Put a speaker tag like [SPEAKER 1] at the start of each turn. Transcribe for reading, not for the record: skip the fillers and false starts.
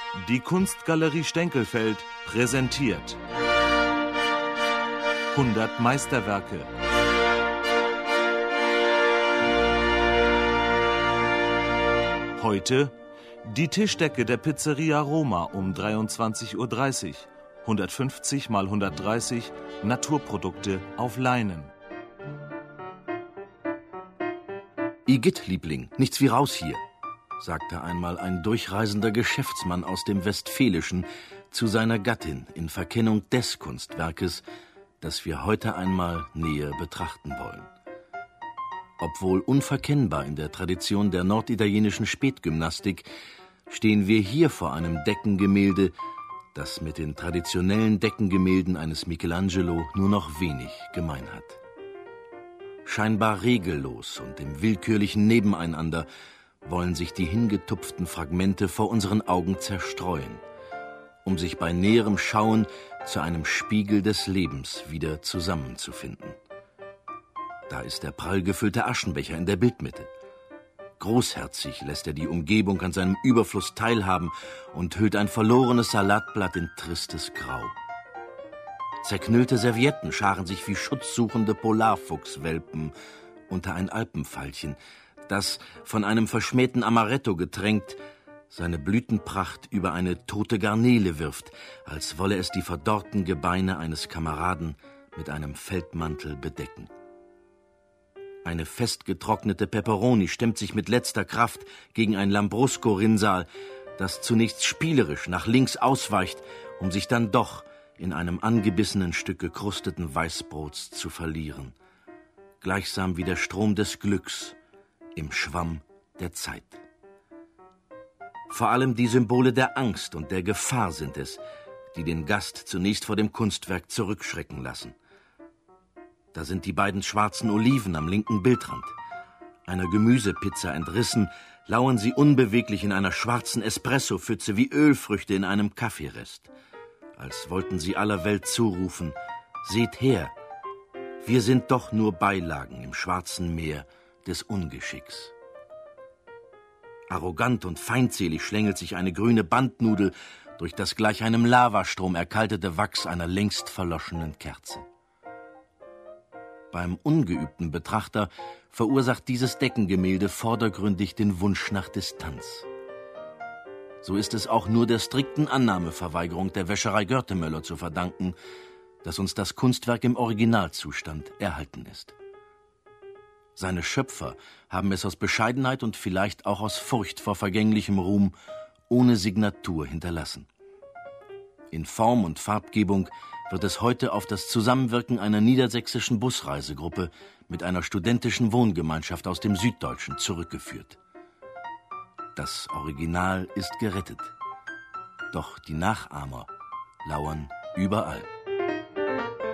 [SPEAKER 1] Die Kunstgalerie Stenkelfeld präsentiert 100 Meisterwerke. Heute die Tischdecke der Pizzeria Roma um 23:30 Uhr. 150 mal 130 Naturprodukte auf Leinen.
[SPEAKER 2] Igitt, Liebling, nichts wie raus hier, sagte einmal ein durchreisender Geschäftsmann aus dem Westfälischen zu seiner Gattin in Verkennung des Kunstwerkes, das wir heute einmal näher betrachten wollen. Obwohl unverkennbar in der Tradition der norditalienischen Spätgymnastik, stehen wir hier vor einem Deckengemälde, das mit den traditionellen Deckengemälden eines Michelangelo nur noch wenig gemein hat. Scheinbar regellos und im willkürlichen Nebeneinander wollen sich die hingetupften Fragmente vor unseren Augen zerstreuen, um sich bei näherem Schauen zu einem Spiegel des Lebens wieder zusammenzufinden. Da ist der prall gefüllte Aschenbecher in der Bildmitte. Großherzig lässt er die Umgebung an seinem Überfluss teilhaben und hüllt ein verlorenes Salatblatt in tristes Grau. Zerknüllte Servietten scharen sich wie schutzsuchende Polarfuchswelpen unter ein Alpenveilchen, das, von einem verschmähten Amaretto getränkt, seine Blütenpracht über eine tote Garnele wirft, als wolle es die verdorrten Gebeine eines Kameraden mit einem Feldmantel bedecken. Eine festgetrocknete Peperoni stemmt sich mit letzter Kraft gegen ein Lambrusco-Rinnsal, das zunächst spielerisch nach links ausweicht, um sich dann doch in einem angebissenen Stück gekrusteten Weißbrots zu verlieren, gleichsam wie der Strom des Glücks im Schwamm der Zeit. Vor allem die Symbole der Angst und der Gefahr sind es, die den Gast zunächst vor dem Kunstwerk zurückschrecken lassen. Da sind die beiden schwarzen Oliven am linken Bildrand. Einer Gemüsepizza entrissen, lauern sie unbeweglich in einer schwarzen Espressopfütze wie Ölfrüchte in einem Kaffeerest, als wollten sie aller Welt zurufen: Seht her, wir sind doch nur Beilagen im schwarzen Meer des Ungeschicks. Arrogant und feindselig schlängelt sich eine grüne Bandnudel durch das gleich einem Lavastrom erkaltete Wachs einer längst verloschenen Kerze. Beim ungeübten Betrachter verursacht dieses Deckengemälde vordergründig den Wunsch nach Distanz. So ist es auch nur der strikten Annahmeverweigerung der Wäscherei Görtemöller zu verdanken, dass uns das Kunstwerk im Originalzustand erhalten ist. Seine Schöpfer haben es aus Bescheidenheit und vielleicht auch aus Furcht vor vergänglichem Ruhm ohne Signatur hinterlassen. In Form und Farbgebung wird es heute auf das Zusammenwirken einer niedersächsischen Busreisegruppe mit einer studentischen Wohngemeinschaft aus dem Süddeutschen zurückgeführt. Das Original ist gerettet, doch die Nachahmer lauern überall.